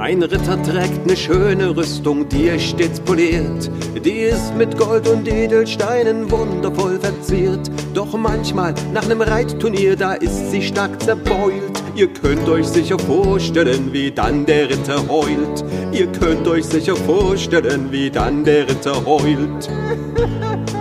Ein Ritter trägt ne schöne Rüstung, die er stets poliert. Die ist mit Gold und Edelsteinen wundervoll verziert. Doch manchmal nach nem Reitturnier, da ist sie stark zerbeult. Ihr könnt euch sicher vorstellen, wie dann der Ritter heult. Ihr könnt euch sicher vorstellen, wie dann der Ritter heult.